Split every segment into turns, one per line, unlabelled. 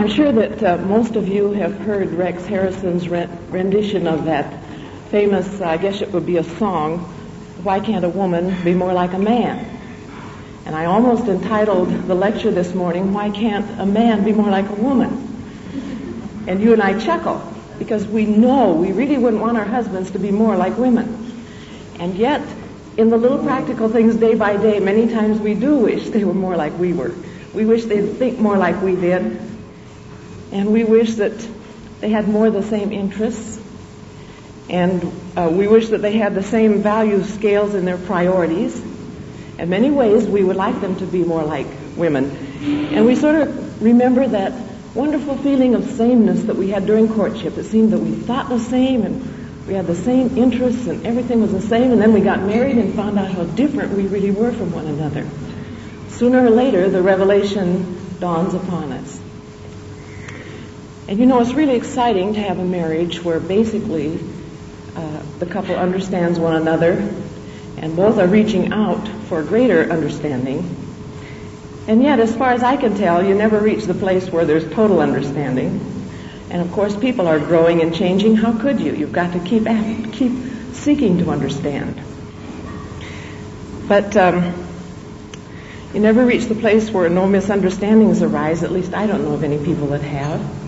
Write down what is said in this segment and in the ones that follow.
I'm sure that most of you have heard Rex Harrison's rendition of that famous, I guess it would be a song, Why Can't a Woman Be More Like a Man? And I almost entitled the lecture this morning, Why Can't a Man Be More Like a Woman? And you and I chuckle, because we know we really wouldn't want our husbands to be more like women. And yet, in the little practical things day by day, many times we do wish they were more like we were. We wish they'd think more like we did. And we wish that they had more of the same interests. And we wish that they had the same value scales in their priorities. In many ways, we would like them to be more like women. And we sort of remember that wonderful feeling of sameness that we had during courtship. It seemed that we thought the same and we had the same interests and everything was the same. And then we got married and found out how different we really were from one another. Sooner or later, the revelation dawns upon us. And you know, it's really exciting to have a marriage where basically the couple understands one another and both are reaching out for greater understanding. And yet, as far as I can tell, you never reach the place where there's total understanding. And of course, people are growing and changing. How could you? You've got to keep seeking to understand. But you never reach the place where no misunderstandings arise. At least I don't know of any people that have.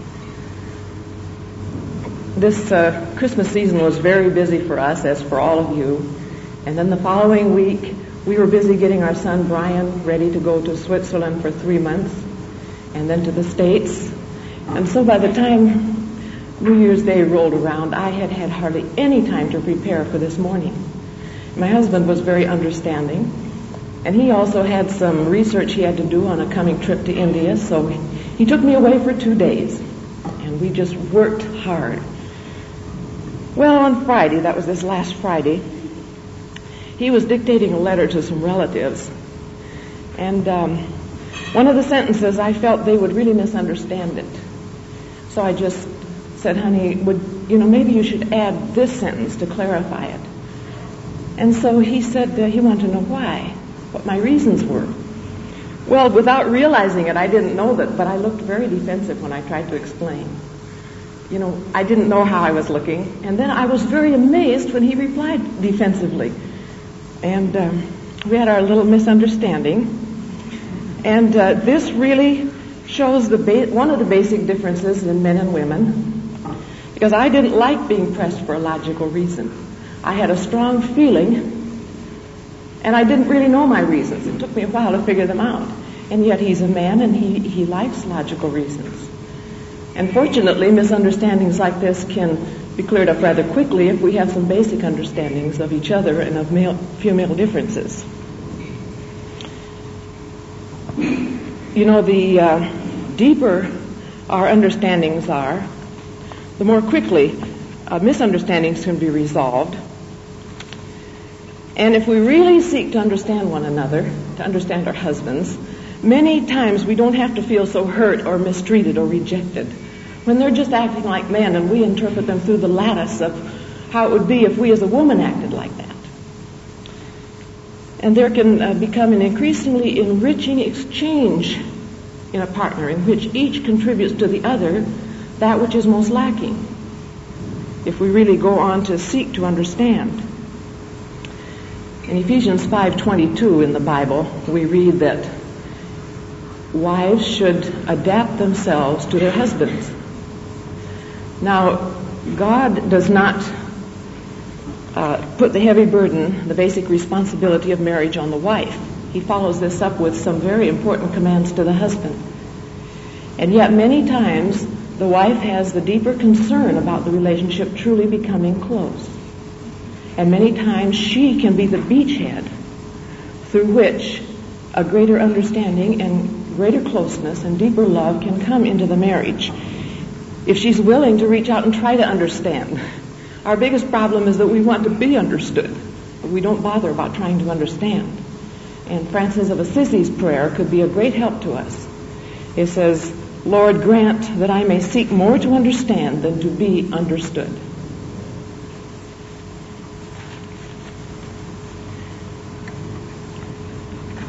This Christmas season was very busy for us, as for all of you. And then the following week, we were busy getting our son Brian ready to go to Switzerland for 3 months, and then to the States. And so by the time New Year's Day rolled around, I had had hardly any time to prepare for this morning. My husband was very understanding, and he also had some research he had to do on a coming trip to India, so he took me away for 2 days, and we just worked hard. Well, on Friday, that was this last Friday, he was dictating a letter to some relatives, and one of the sentences I felt they would really misunderstand it. So I just said, honey, maybe you should add this sentence to clarify it. And so he said he wanted to know why, what my reasons were. Well, without realizing it, I didn't know that, but I looked very defensive when I tried to explain. I didn't know how I was looking. And then I was very amazed when he replied defensively. And we had our little misunderstanding. And this really shows one of the basic differences in men and women. Because I didn't like being pressed for a logical reason. I had a strong feeling, and I didn't really know my reasons. It took me a while to figure them out. And yet he's a man, and he likes logical reasons. And fortunately, misunderstandings like this can be cleared up rather quickly if we have some basic understandings of each other and of female differences. The deeper our understandings are, the more quickly misunderstandings can be resolved. And if we really seek to understand one another, to understand our husbands, many times we don't have to feel so hurt or mistreated or rejected when they're just acting like men and we interpret them through the lattice of how it would be if we as a woman acted like that. And there can become an increasingly enriching exchange in a partner in which each contributes to the other that which is most lacking, if we really go on to seek to understand. In Ephesians 5:22 in the Bible, we read that wives should adapt themselves to their husbands. Now, God does not put the heavy burden, the basic responsibility of marriage on the wife. He follows this up with some very important commands to the husband. And yet many times the wife has the deeper concern about the relationship truly becoming close. And many times she can be the beachhead through which a greater understanding and greater closeness and deeper love can come into the marriage if she's willing to reach out and try to understand. Our biggest problem is that we want to be understood. We don't bother about trying to understand. And Francis of Assisi's prayer could be a great help to us. It says, Lord, grant that I may seek more to understand than to be understood.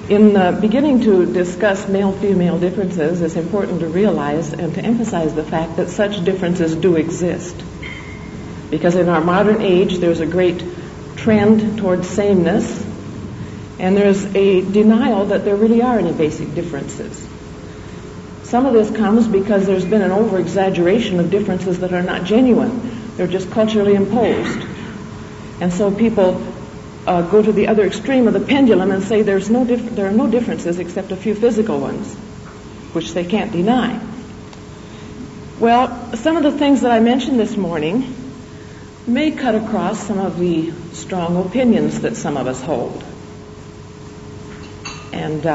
In beginning to discuss male-female differences, it's important to realize and to emphasize the fact that such differences do exist. Because in our modern age, there's a great trend towards sameness, and there's a denial that there really are any basic differences. Some of this comes because there's been an over-exaggeration of differences that are not genuine. They're just culturally imposed. And so people go to the other extreme of the pendulum and say there are no differences except a few physical ones, which they can't deny. Well, some of the things that I mentioned this morning may cut across some of the strong opinions that some of us hold. And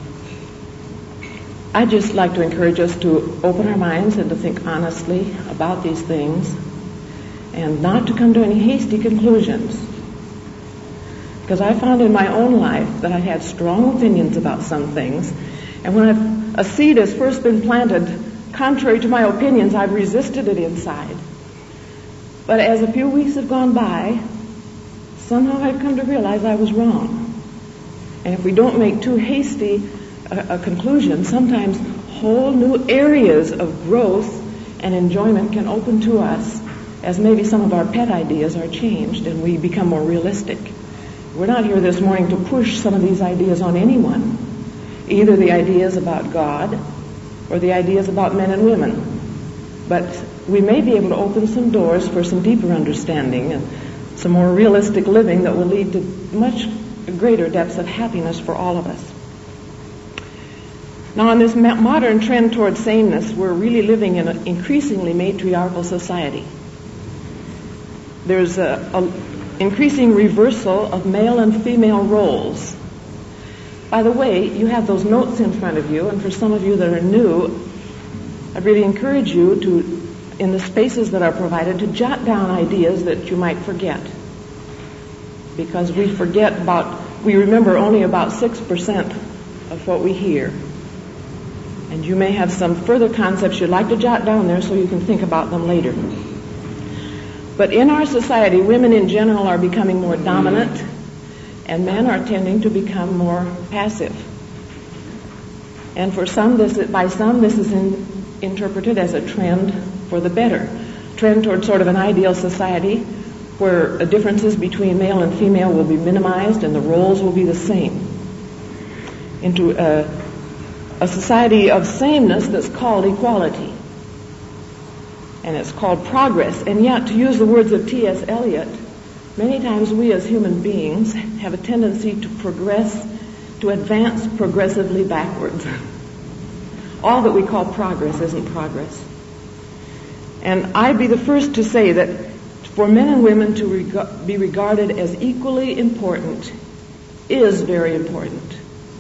I'd just like to encourage us to open our minds and to think honestly about these things and not to come to any hasty conclusions. Because I found in my own life that I had strong opinions about some things, and when a seed has first been planted contrary to my opinions, I've resisted it inside. But as a few weeks have gone by, somehow I've come to realize I was wrong. And if we don't make too hasty a conclusion, sometimes whole new areas of growth and enjoyment can open to us as maybe some of our pet ideas are changed and we become more realistic. We're not here this morning to push some of these ideas on anyone, either the ideas about God or the ideas about men and women. But we may be able to open some doors for some deeper understanding and some more realistic living that will lead to much greater depths of happiness for all of us. Now, in this modern trend towards sameness, we're really living in an increasingly matriarchal society. There's a increasing reversal of male and female roles. By the way, you have those notes in front of you, and for some of you that are new, I'd really encourage you to, in the spaces that are provided, to jot down ideas that you might forget. Because we remember only about 6% of what we hear. And you may have some further concepts you'd like to jot down there so you can think about them later. But in our society, women in general are becoming more dominant, and men are tending to become more passive. And for some, this is interpreted as a trend for the better, trend toward sort of an ideal society where differences between male and female will be minimized and the roles will be the same, into a society of sameness that's called equality. And it's called progress. And yet, to use the words of T.S. Eliot, many times we as human beings have a tendency to advance progressively backwards. All that we call progress isn't progress. And I'd be the first to say that for men and women to be regarded as equally important is very important.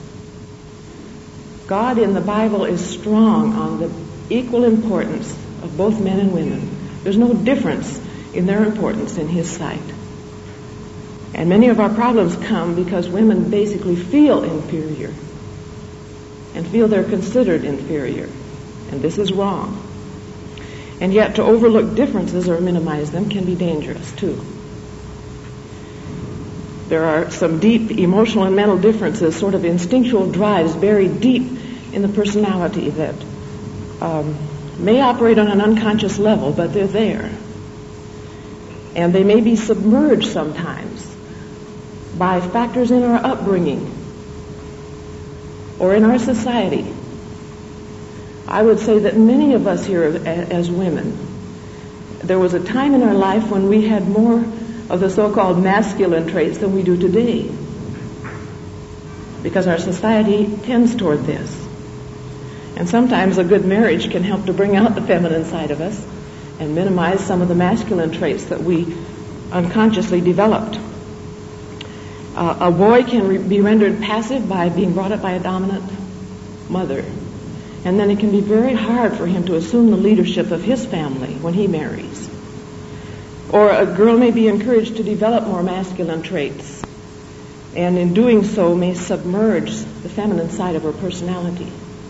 God in the Bible is strong on the equal importance of both men and women. There's no difference in their importance in His sight. And many of our problems come because women basically feel inferior and feel they're considered inferior. And this is wrong. And yet to overlook differences or minimize them can be dangerous too. There are some deep emotional and mental differences, sort of instinctual drives buried deep in the personality that may operate on an unconscious level, but they're there. And they may be submerged sometimes by factors in our upbringing or in our society. I would say that many of us here as women, there was a time in our life when we had more of the so-called masculine traits than we do today, because our society tends toward this. And sometimes a good marriage can help to bring out the feminine side of us and minimize some of the masculine traits that we unconsciously developed. A boy can be rendered passive by being brought up by a dominant mother. And then it can be very hard for him to assume the leadership of his family when he marries. Or a girl may be encouraged to develop more masculine traits, and in doing so may submerge the feminine side of her personality.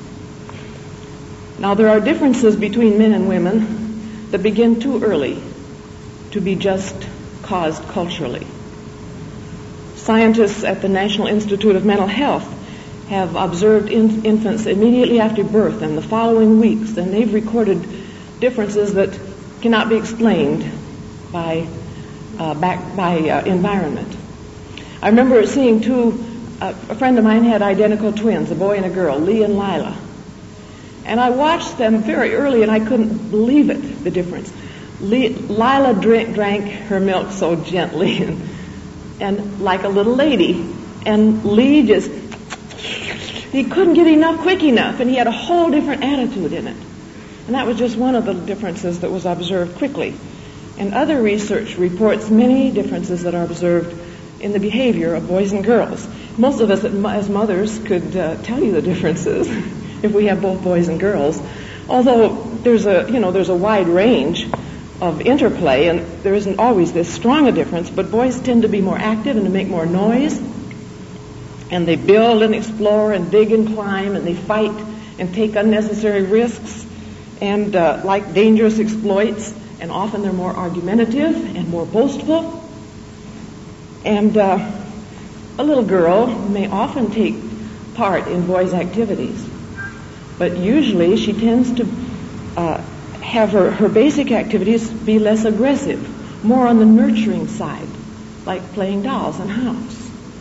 Now, there are differences between men and women that begin too early to be just caused culturally. Scientists at the National Institute of Mental Health have observed infants immediately after birth and the following weeks, and they've recorded differences that cannot be explained by environment. I remember seeing a friend of mine had identical twins, a boy and a girl, Lee and Lila. And I watched them very early, and I couldn't believe it, the difference. Lila drank her milk so gently and like a little lady. And Lee he couldn't get enough quick enough, and he had a whole different attitude in it. And that was just one of the differences that was observed quickly. And other research reports many differences that are observed in the behavior of boys and girls. Most of us as mothers could tell you the differences if we have both boys and girls. Although there's a wide range of interplay, and there isn't always this strong a difference, but boys tend to be more active and to make more noise, and they build and explore and dig and climb, and they fight and take unnecessary risks and like dangerous exploits, and often they're more argumentative and more boastful. And a little girl may often take part in boys' activities, but usually she tends to have her basic activities be less aggressive, more on the nurturing side, like playing dolls and house.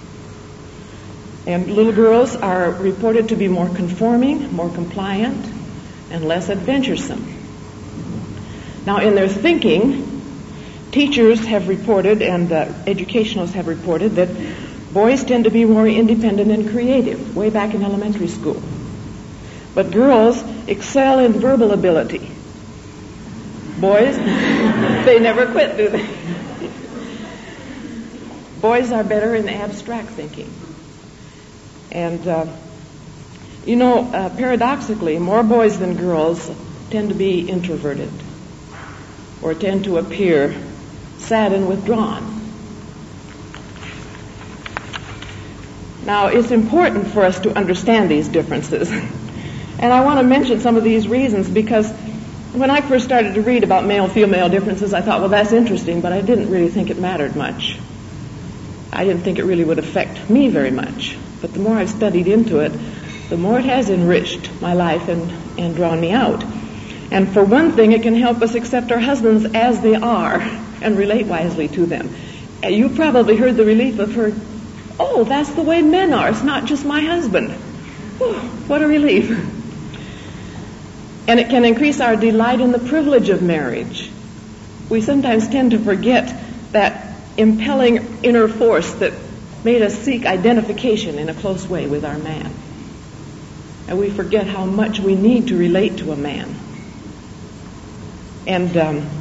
And little girls are reported to be more conforming, more compliant, and less adventuresome. Now, in their thinking, teachers have reported and educationalists have reported that boys tend to be more independent and creative, way back in elementary school. But girls excel in verbal ability. Boys, they never quit, do they? Boys are better in abstract thinking. And, paradoxically, more boys than girls tend to be introverted or tend to appear sad and withdrawn. Now, it's important for us to understand these differences. And I want to mention some of these reasons because when I first started to read about male-female differences, I thought, well, that's interesting, but I didn't really think it mattered much. I didn't think it really would affect me very much. But the more I've studied into it, the more it has enriched my life and drawn me out. And for one thing, it can help us accept our husbands as they are and relate wisely to them. You probably heard the relief of her, oh, that's the way men are. It's not just my husband. Whew, what a relief. And it can increase our delight in the privilege of marriage. We sometimes tend to forget that impelling inner force that made us seek identification in a close way with our man. And we forget how much we need to relate to a man. And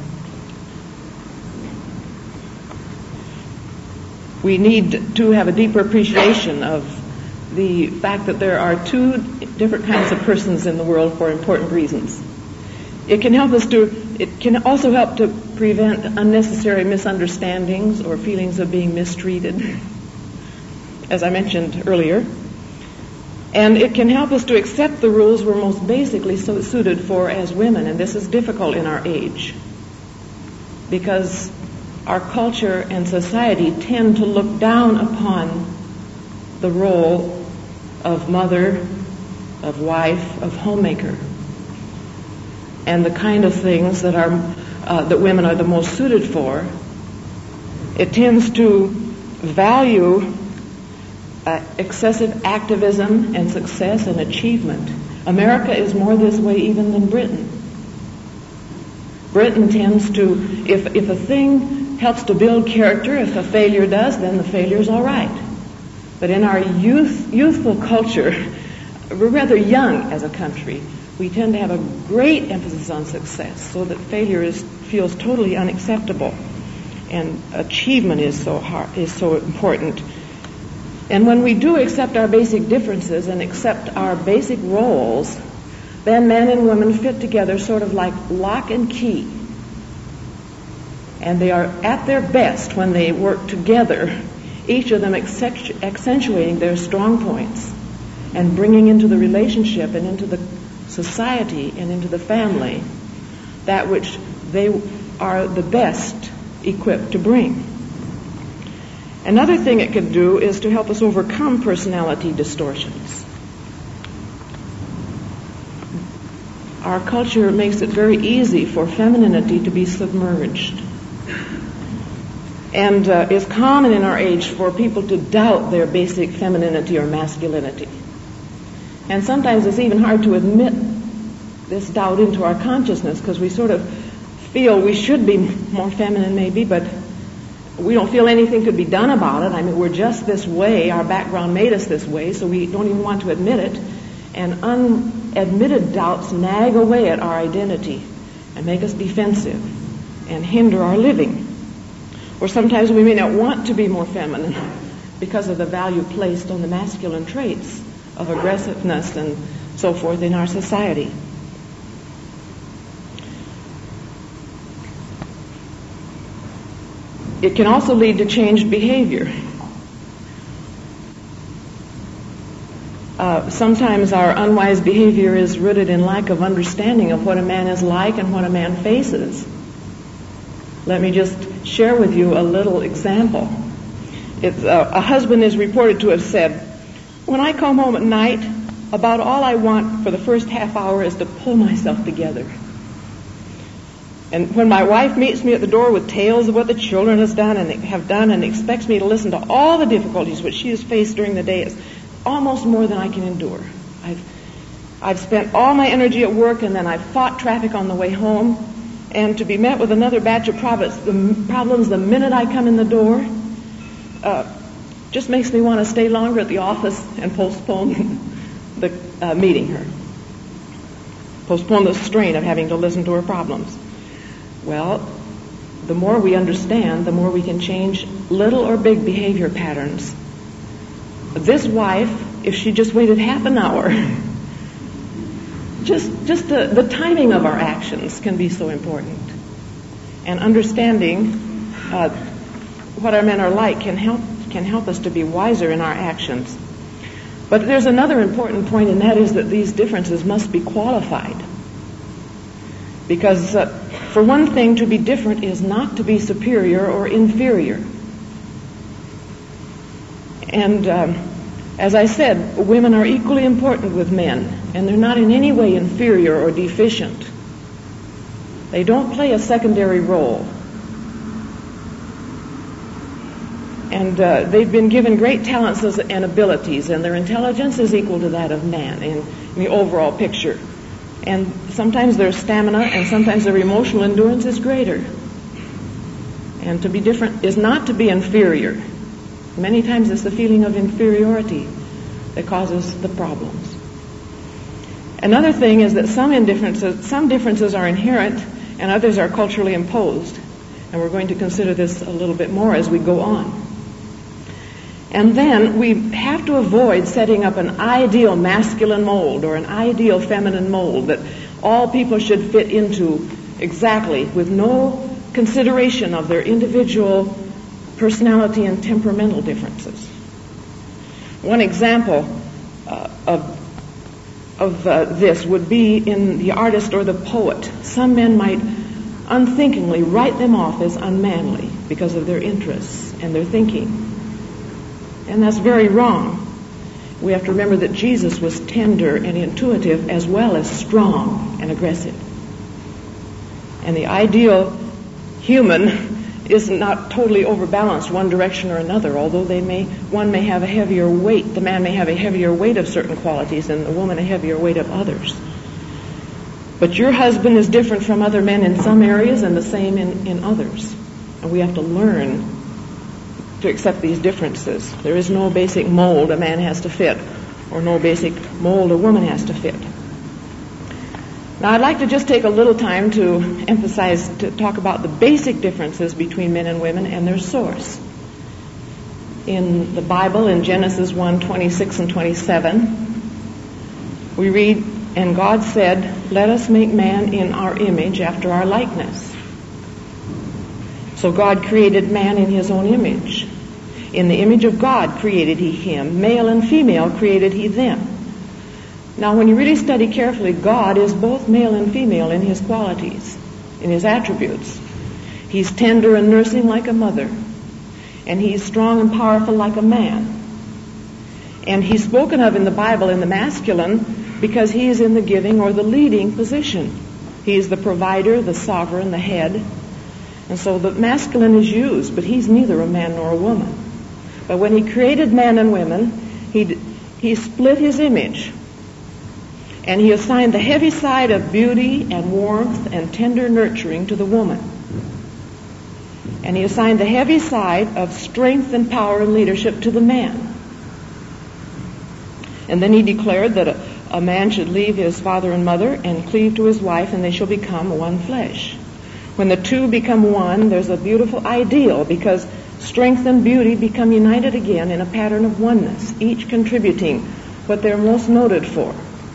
we need to have a deeper appreciation of the fact that there are two different kinds of persons in the world for important reasons. It can also help to prevent unnecessary misunderstandings or feelings of being mistreated, as I mentioned earlier. And it can help us to accept the rules we're most basically so suited for as women, and this is difficult in our age because our culture and society tend to look down upon the role of mother, of wife, of homemaker, and the kind of things that that women are the most suited for. It tends to value excessive activism and success and achievement. America is more this way even than Britain. Britain tends to, if a thing helps to build character, if a failure does, then the failure's all right. But in our youthful culture, we're rather young as a country. We tend to have a great emphasis on success, so that failure feels totally unacceptable, and achievement is so important. And when we do accept our basic differences and accept our basic roles, then men and women fit together sort of like lock and key. And they are at their best when they work together, each of them accentuating their strong points and bringing into the relationship and into the society and into the family that which they are the best equipped to bring. Another thing it can do is to help us overcome personality distortions. our culture makes it very easy for femininity to be submerged. And it's common in our age for people to doubt their basic femininity or masculinity. And sometimes it's even hard to admit this doubt into our consciousness because we sort of feel we should be more feminine maybe, but we don't feel anything could be done about it. I mean, we're just this way. Our background made us this way, so we don't even want to admit it. And unadmitted doubts nag away at our identity and make us defensive and hinder our living. Or sometimes we may not want to be more feminine because of the value placed on the masculine traits of aggressiveness and so forth in our society. It can also lead to changed behavior. Sometimes our unwise behavior is rooted in lack of understanding of what a man is like and what a man faces. Let me just share with you a little example. A husband is reported to have said, "When I come home at night, about all I want for the first half hour is to pull myself together. And when my wife meets me at the door with tales of what the children have done and expects me to listen to all the difficulties which she has faced during the day, it's almost more than I can endure. I've spent all my energy at work, and then I've fought traffic on the way home, and to be met with another batch of problems the minute I come in the door just makes me want to stay longer at the office and postpone the meeting her. Postpone the strain of having to listen to her problems." Well, the more we understand, the more we can change little or big behavior patterns. This wife, if she just waited half an hour, just the timing of our actions can be so important. And understanding what our men are like can help us to be wiser in our actions. But there's another important point, and that is that these differences must be qualified. Because for one thing, to be different is not to be superior or inferior. And as I said, women are equally important with men, and they're not in any way inferior or deficient. They don't play a secondary role. And they've been given great talents and abilities, and their intelligence is equal to that of man in the overall picture. And sometimes their stamina and sometimes their emotional endurance is greater. And to be different is not to be inferior. Many times it's the feeling of inferiority that causes the problems. Another thing is that some differences are inherent and others are culturally imposed. And we're going to consider this a little bit more as we go on. And then we have to avoid setting up an ideal masculine mold or an ideal feminine mold that all people should fit into exactly, with no consideration of their individual personality and temperamental differences. One example of this would be in the artist or the poet. Some men might unthinkingly write them off as unmanly because of their interests and their thinking. And that's very wrong. We have to remember that Jesus was tender and intuitive as well as strong and aggressive. And the ideal human is not totally overbalanced one direction or another, although one may have a heavier weight. The man may have a heavier weight of certain qualities and the woman a heavier weight of others. But your husband is different from other men in some areas and the same in others. And we have to learn to accept these differences. There is no basic mold a man has to fit, or no basic mold a woman has to fit. Now, I'd like to just take a little time to talk about the basic differences between men and women and their source. In the Bible, in Genesis 1:26 and 27, we read, "And God said, let us make man in our image after our likeness." So God created man in his own image. In the image of God created he him. Male and female created he them. Now, when you really study carefully, God is both male and female in his qualities, in his attributes. He's tender and nursing like a mother. And he's strong and powerful like a man. And he's spoken of in the Bible in the masculine because he is in the giving or the leading position. He is the provider, the sovereign, the head. And so the masculine is used, but he's neither a man nor a woman. But when he created man and women, he split his image. And he assigned the heavy side of beauty and warmth and tender nurturing to the woman. And he assigned the heavy side of strength and power and leadership to the man. And then he declared that a man should leave his father and mother and cleave to his wife, and they shall become one flesh. When the two become one, there's a beautiful ideal, because strength and beauty become united again in a pattern of oneness, each contributing what they're most noted for.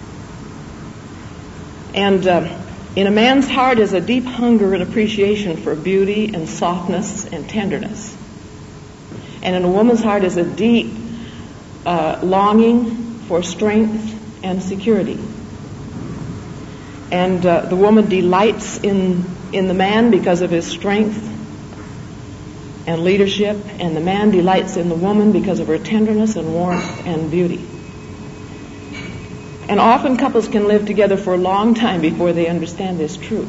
And in a man's heart is a deep hunger and appreciation for beauty and softness and tenderness. And in a woman's heart is a deep longing for strength and security. And the woman delights in the man because of his strength and leadership, and the man delights in the woman because of her tenderness and warmth and beauty. And often couples can live together for a long time before they understand this truth.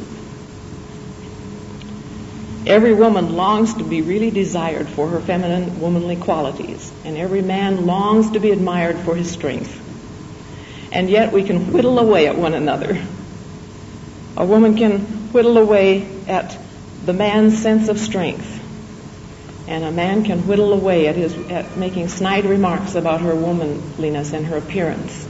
Every woman longs to be really desired for her feminine, womanly qualities, and every man longs to be admired for his strength. And yet we can whittle away at one another. A woman can whittle away at the man's sense of strength, and a man can whittle away at making snide remarks about her womanliness and her appearance.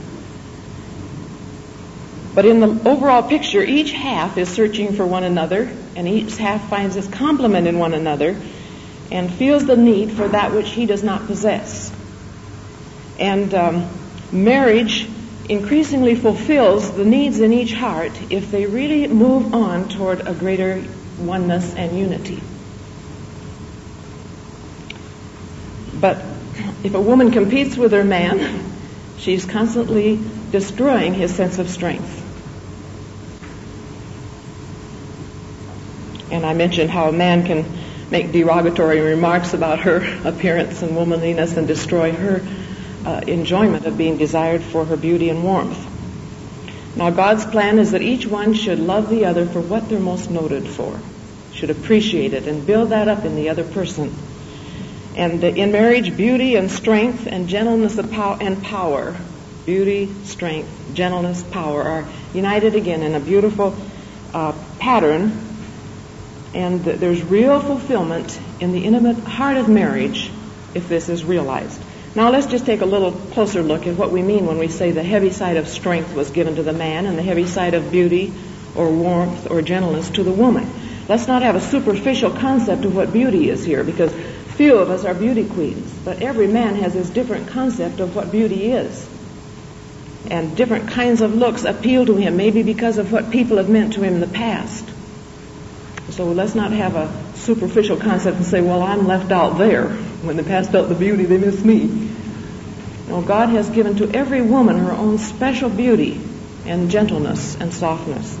But in the overall picture, each half is searching for one another, and each half finds its complement in one another and feels the need for that which he does not possess. And marriage increasingly fulfills the needs in each heart if they really move on toward a greater oneness and unity. But if a woman competes with her man, she's constantly destroying his sense of strength. And I mentioned how a man can make derogatory remarks about her appearance and womanliness and destroy her enjoyment of being desired for her beauty and warmth. Now, God's plan is that each one should love the other for what they're most noted for, should appreciate it and build that up in the other person. And in marriage, beauty and strength and gentleness and power, beauty, strength, gentleness, power are united again in a beautiful pattern. And there's real fulfillment in the intimate heart of marriage if this is realized. Now let's just take a little closer look at what we mean when we say the heavy side of strength was given to the man and the heavy side of beauty or warmth or gentleness to the woman. Let's not have a superficial concept of what beauty is here, because few of us are beauty queens, but every man has his different concept of what beauty is. And different kinds of looks appeal to him, maybe because of what people have meant to him in the past. So let's not have a superficial concept and say, well, I'm left out there. When they passed out the beauty, they missed me. No, God has given to every woman her own special beauty and gentleness and softness.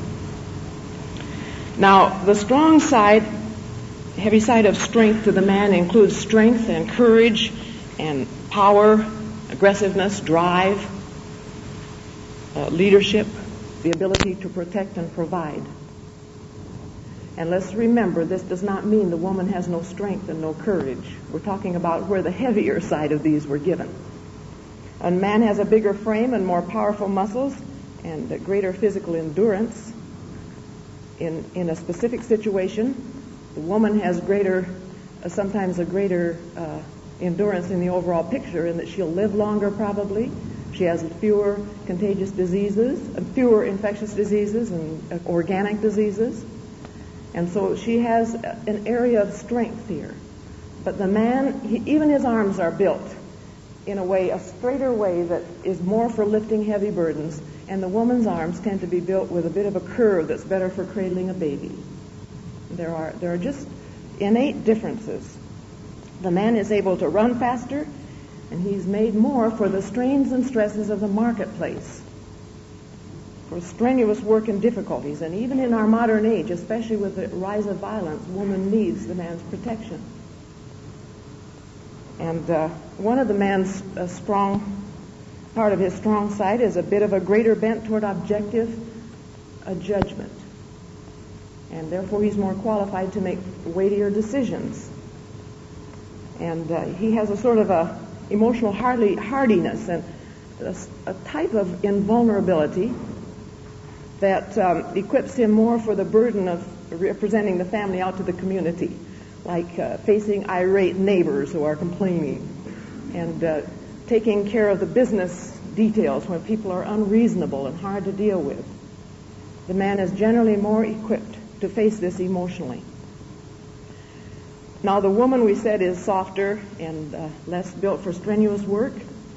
Now, the strong side, heavy side of strength to the man includes strength and courage and power, aggressiveness, drive, leadership, the ability to protect and provide. And let's remember, this does not mean the woman has no strength and no courage. We're talking about where the heavier side of these were given. A man has a bigger frame and more powerful muscles and greater physical endurance in a specific situation. The woman has sometimes a greater endurance in the overall picture, in that she'll live longer probably. She has fewer contagious diseases, fewer infectious diseases and organic diseases. And so she has an area of strength here. But the man, even his arms are built in a straighter way that is more for lifting heavy burdens. And the woman's arms tend to be built with a bit of a curve that's better for cradling a baby. There are just innate differences. The man is able to run faster, and he's made more for the strains and stresses of the marketplace, for strenuous work and difficulties. And even in our modern age, especially with the rise of violence, woman needs the man's protection. And one of the man's strong Part of his strong side is a bit of a greater bent toward objective judgment. And therefore he's more qualified to make weightier decisions. And he has a sort of a emotional hardiness and a type of invulnerability that equips him more for the burden of representing the family out to the community, like facing irate neighbors who are complaining and taking care of the business details when people are unreasonable and hard to deal with. The man is generally more equipped to face this emotionally. Now, the woman, we said, is softer and less built for strenuous work,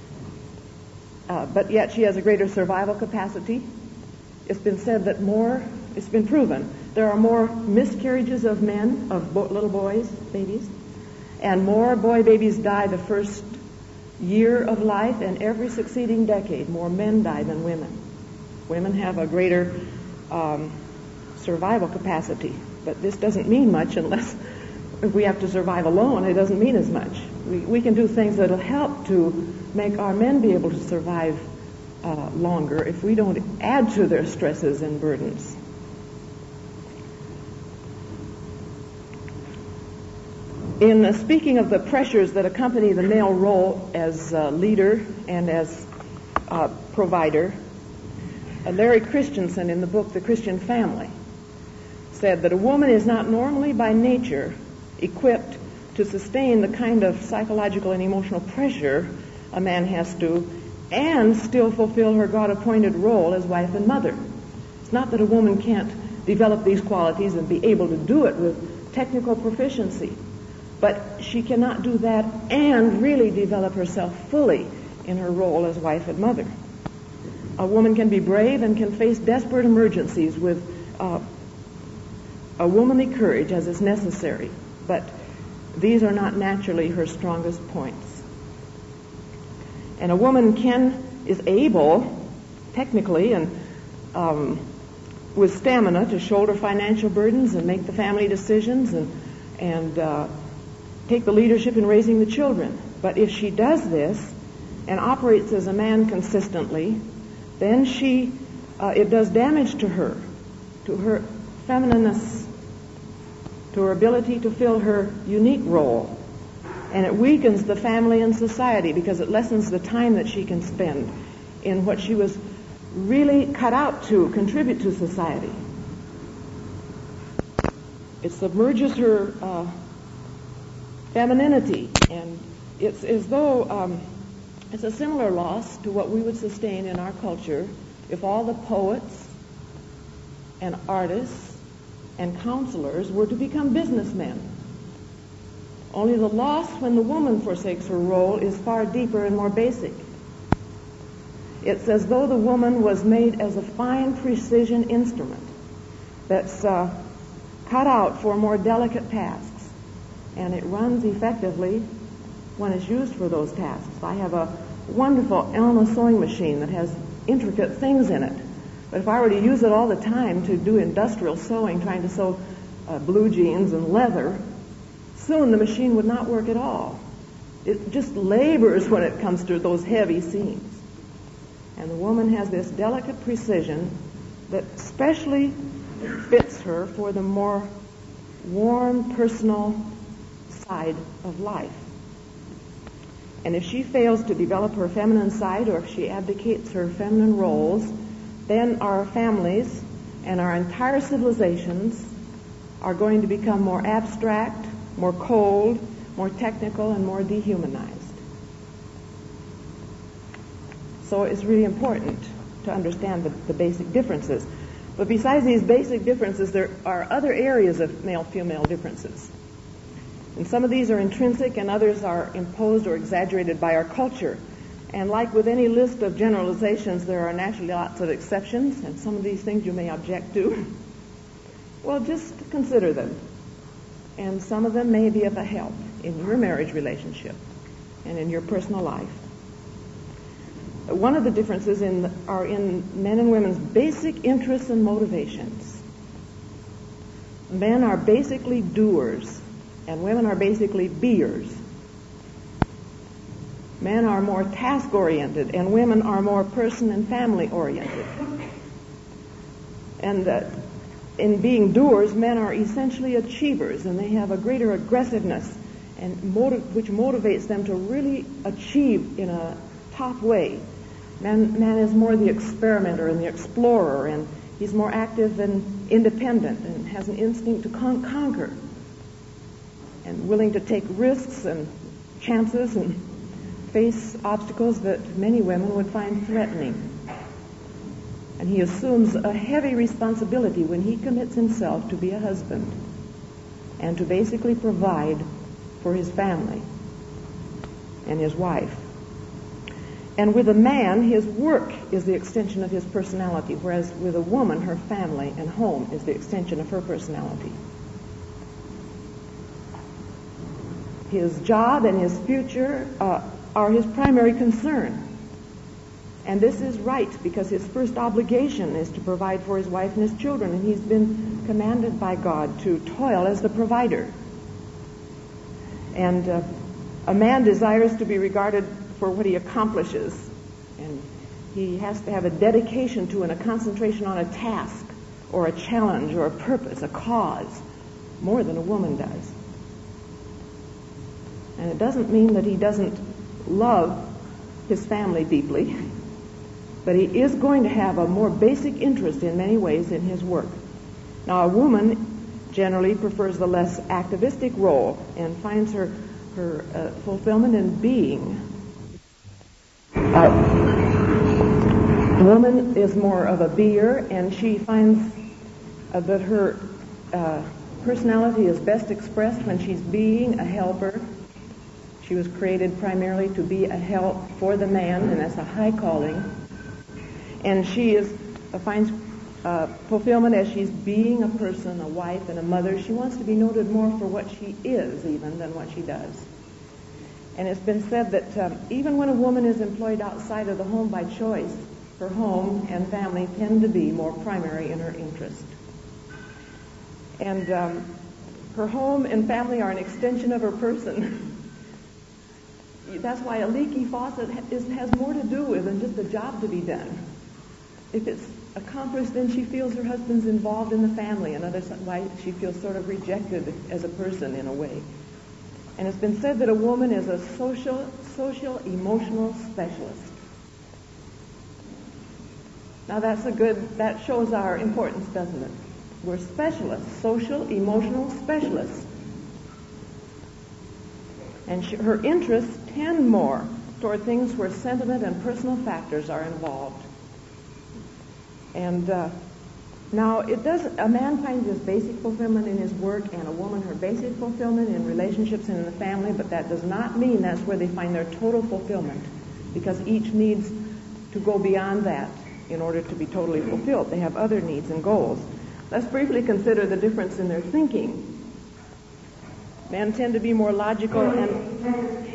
but yet she has a greater survival capacity. It's been said that it's been proven, there are more miscarriages of men, of little boys, babies, and more boy babies die the first year of life, and every succeeding decade, more men die than women. Women have a greater survival capacity, but this doesn't mean much unless if we have to survive alone. It doesn't mean as much. We can do things that will help to make our men be able to survive longer if we don't add to their stresses and burdens. In speaking of the pressures that accompany the male role as leader and as provider, Larry Christensen, in the book The Christian Family, said that a woman is not normally by nature equipped to sustain the kind of psychological and emotional pressure a man has to and still fulfill her God-appointed role as wife and mother. It's not that a woman can't develop these qualities and be able to do it with technical proficiency, but she cannot do that and really develop herself fully in her role as wife and mother. A woman can be brave and can face desperate emergencies with a womanly courage as is necessary, but these are not naturally her strongest points. And a woman is able, technically, and with stamina to shoulder financial burdens and make the family decisions and take the leadership in raising the children. But if she does this and operates as a man consistently, then it does damage to her feminineness, to her ability to fill her unique role. And it weakens the family and society because it lessens the time that she can spend in what she was really cut out to contribute to society. It submerges her femininity, and it's as though it's a similar loss to what we would sustain in our culture if all the poets and artists and counselors were to become businessmen. Only the loss when the woman forsakes her role is far deeper and more basic. It's as though the woman was made as a fine precision instrument that's cut out for more delicate tasks, and it runs effectively when it's used for those tasks. I have a wonderful Elma sewing machine that has intricate things in it, but if I were to use it all the time to do industrial sewing, trying to sew blue jeans and leather, soon the machine would not work at all. It just labors when it comes to those heavy seams. And the woman has this delicate precision that specially fits her for the more warm, personal side of life. And if she fails to develop her feminine side, or if she abdicates her feminine roles, then our families and our entire civilizations are going to become more abstract, more cold, more technical, and more dehumanized. So it's really important to understand the basic differences. But besides these basic differences, there are other areas of male-female differences. And some of these are intrinsic and others are imposed or exaggerated by our culture. And like with any list of generalizations, there are naturally lots of exceptions, and some of these things you may object to. Well, just consider them. And some of them may be of a help in your marriage relationship and in your personal life. One of the differences are in men and women's basic interests and motivations. Men are basically doers, and women are basically beers. Men are more task-oriented, and women are more person and family-oriented. And in being doers, men are essentially achievers, and they have a greater aggressiveness, and which motivates them to really achieve in a top way. Man is more the experimenter and the explorer, and he's more active and independent, and has an instinct to conquer, and willing to take risks and chances and face obstacles that many women would find threatening. And he assumes a heavy responsibility when he commits himself to be a husband and to basically provide for his family and his wife. And with a man, his work is the extension of his personality, whereas with a woman, her family and home is the extension of her personality. His job and his future are his primary concern. And this is right, because his first obligation is to provide for his wife and his children, and he's been commanded by God to toil as the provider. And a man desires to be regarded for what he accomplishes, and he has to have a dedication to and a concentration on a task or a challenge or a purpose, a cause, more than a woman does. And it doesn't mean that he doesn't love his family deeply, but he is going to have a more basic interest in many ways in his work. Now, a woman generally prefers the less activistic role and finds her fulfillment in being. A woman is more of a beer, and she finds that her personality is best expressed when she's being a helper. She was created primarily to be a help for the man, and that's a high calling. And she finds fulfillment as she's being a person, a wife, and a mother. She wants to be noted more for what she is even than what she does. And it's been said that even when a woman is employed outside of the home by choice, her home and family tend to be more primary in her interest. And her home and family are an extension of her person. That's why a leaky faucet has more to do with than just a job to be done. If it's accomplished, then she feels her husband's involved in the family, and otherwise why she feels sort of rejected as a person in a way. And it's been said that a woman is a social emotional specialist. Now that shows our importance, doesn't it? We're specialists, social emotional specialists. And her interests tend more toward things where sentiment and personal factors are involved. And now a man finds his basic fulfillment in his work, and a woman her basic fulfillment in relationships and in the family, but that does not mean that's where they find their total fulfillment, because each needs to go beyond that in order to be totally fulfilled. They have other needs and goals. Let's briefly consider the difference in their thinking. Men tend to be more logical and...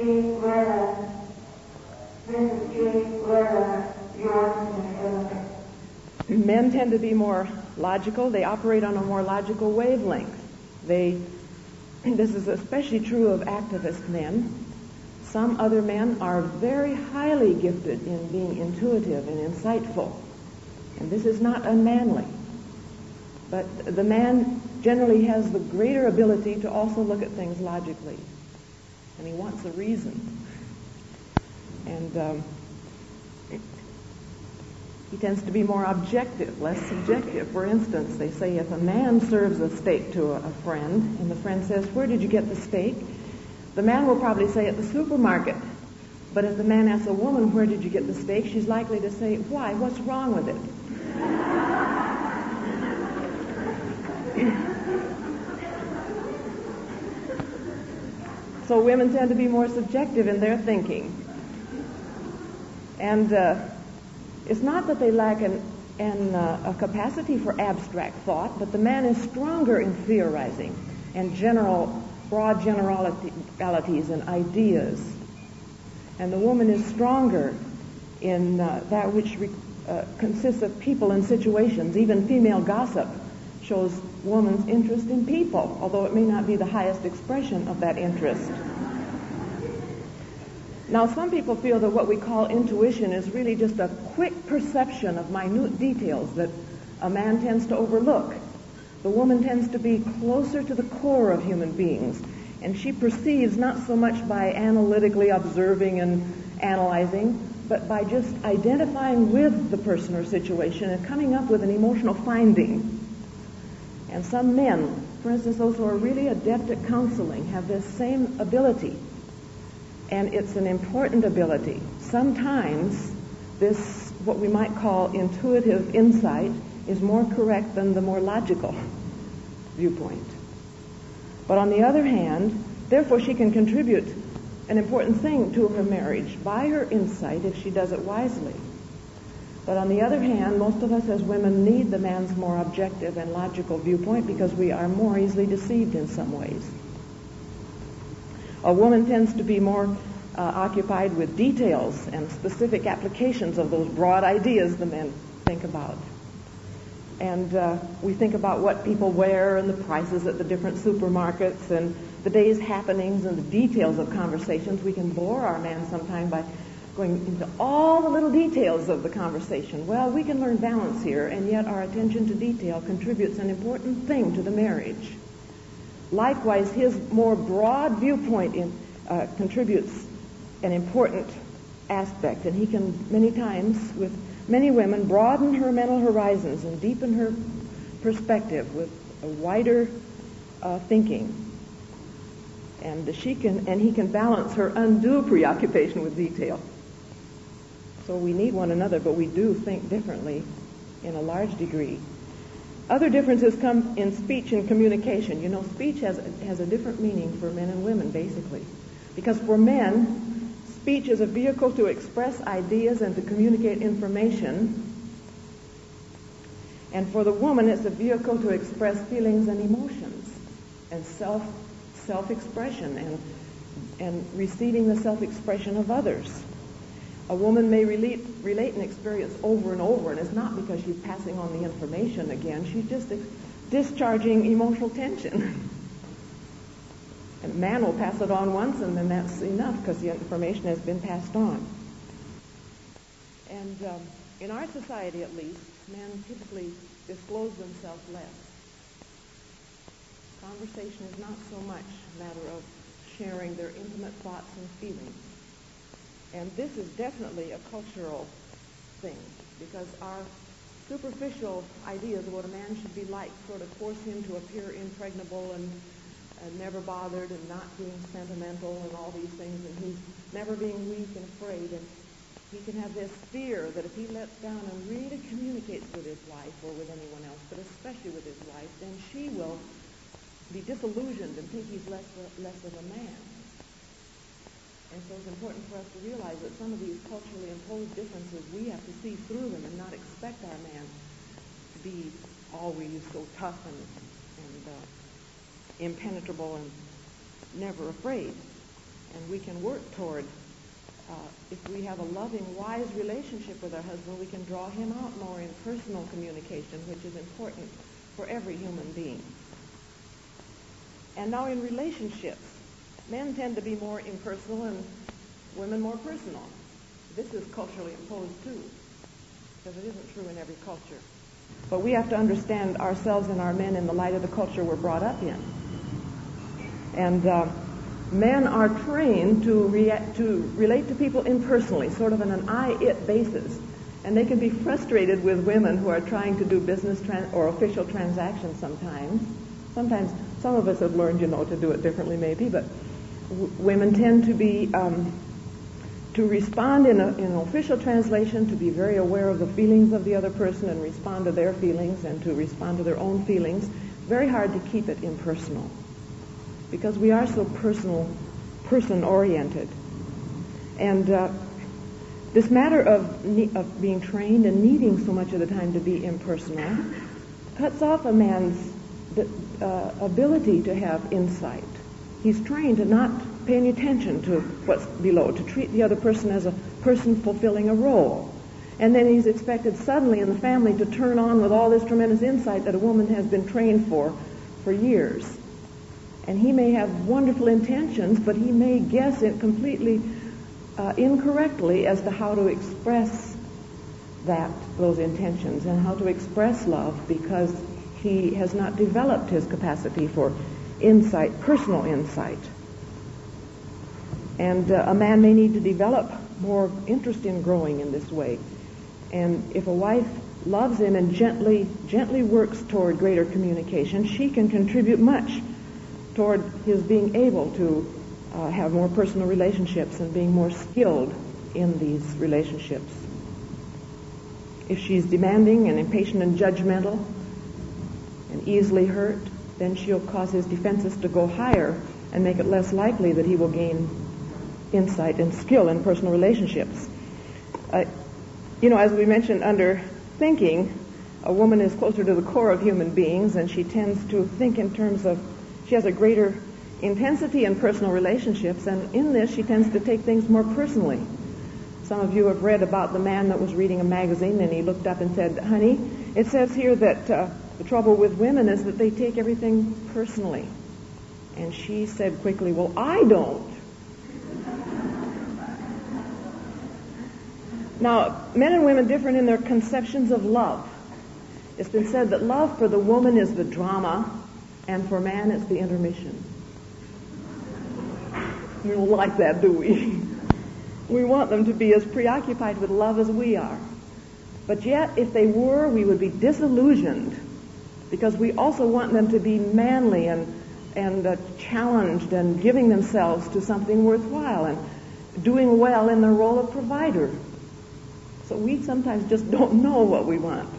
Men tend to be more logical. They operate on a more logical wavelength. This is especially true of activist men. Some other men are very highly gifted in being intuitive and insightful. And this is not unmanly. But the man generally has the greater ability to also look at things logically. And he wants a reason. And he tends to be more objective, less subjective. For instance, they say if a man serves a steak to a friend, and the friend says, "Where did you get the steak?" the man will probably say, "At the supermarket." But if the man asks a woman, "Where did you get the steak?" she's likely to say, "Why? What's wrong with it?" So women tend to be more subjective in their thinking. And it's not that they lack a capacity for abstract thought, but the man is stronger in theorizing and broad generalities and ideas. And the woman is stronger in that which consists of people and situations. Even female gossip shows woman's interest in people, although it may not be the highest expression of that interest. Now, some people feel that what we call intuition is really just a quick perception of minute details that a man tends to overlook. The woman tends to be closer to the core of human beings, and she perceives not so much by analytically observing and analyzing, but by just identifying with the person or situation and coming up with an emotional finding. And some men, for instance, those who are really adept at counseling, have this same ability. And it's an important ability. Sometimes this, what we might call intuitive insight, is more correct than the more logical viewpoint. But on the other hand, therefore she can contribute an important thing to her marriage by her insight if she does it wisely. But on the other hand, most of us as women need the man's more objective and logical viewpoint because we are more easily deceived in some ways. A woman tends to be more occupied with details and specific applications of those broad ideas the men think about. And we think about what people wear and the prices at the different supermarkets and the day's happenings and the details of conversations. We can bore our man sometimes by going into all the little details of the conversation. Well, we can learn balance here, and yet our attention to detail contributes an important thing to the marriage. Likewise, his more broad viewpoint contributes an important aspect, and he can many times, with many women, broaden her mental horizons and deepen her perspective with a wider thinking. And he can balance her undue preoccupation with detail. So we need one another, but we do think differently in a large degree. Other differences come in speech and communication. You know, speech has a different meaning for men and women, basically. Because for men, speech is a vehicle to express ideas and to communicate information. And for the woman, it's a vehicle to express feelings and emotions and self-expression and receiving the self-expression of others. A woman may relate an experience over and over, and it's not because she's passing on the information again. She's just discharging emotional tension. And a man will pass it on once, and then that's enough because the information has been passed on. And in our society, at least, men typically disclose themselves less. Conversation is not so much a matter of sharing their intimate thoughts and feelings. And this is definitely a cultural thing, because our superficial ideas of what a man should be like sort of force him to appear impregnable and never bothered and not being sentimental and all these things, and he's never being weak and afraid. And he can have this fear that if he lets down and really communicates with his wife or with anyone else, but especially with his wife, then she will be disillusioned and think he's less of a man. And so it's important for us to realize that some of these culturally imposed differences, we have to see through them and not expect our man to be always so tough and impenetrable and never afraid. And we can work toward, if we have a loving, wise relationship with our husband, we can draw him out more in personal communication, which is important for every human being. And now in relationships, men tend to be more impersonal and women more personal. This is culturally imposed too, because it isn't true in every culture. But we have to understand ourselves and our men in the light of the culture we're brought up in. And men are trained to relate to people impersonally, sort of on an I-it basis. And they can be frustrated with women who are trying to do business or official transactions sometimes. Sometimes some of us have learned, to do it differently maybe, but women tend to be to respond in an official translation, to be very aware of the feelings of the other person and respond to their feelings and to respond to their own feelings. Very hard to keep it impersonal because we are so person-oriented. And this matter of being trained and needing so much of the time to be impersonal cuts off a man's ability to have insight. He's trained to not pay any attention to what's below, to treat the other person as a person fulfilling a role. And then he's expected suddenly in the family to turn on with all this tremendous insight that a woman has been trained for years. And he may have wonderful intentions, but he may guess it completely incorrectly as to how to express those intentions and how to express love, because he has not developed his capacity for insight, personal insight. And a man may need to develop more interest in growing in this way. And if a wife loves him and gently works toward greater communication, she can contribute much toward his being able to have more personal relationships and being more skilled in these relationships. If she's demanding and impatient and judgmental and easily hurt, then she'll cause his defenses to go higher and make it less likely that he will gain insight and skill in personal relationships. As we mentioned under thinking, a woman is closer to the core of human beings, and she tends to think in terms of, she has a greater intensity in personal relationships, and in this she tends to take things more personally. Some of you have read about the man that was reading a magazine, and he looked up and said, "Honey, it says here that the trouble with women is that they take everything personally." And she said quickly, "Well, I don't." Now, men and women differ in their conceptions of love. It's been said that love for the woman is the drama, and for man it's the intermission. We don't like that, do we? We want them to be as preoccupied with love as we are. But yet, if they were, we would be disillusioned, because we also want them to be manly and challenged and giving themselves to something worthwhile and doing well in their role of provider. So we sometimes just don't know what we want.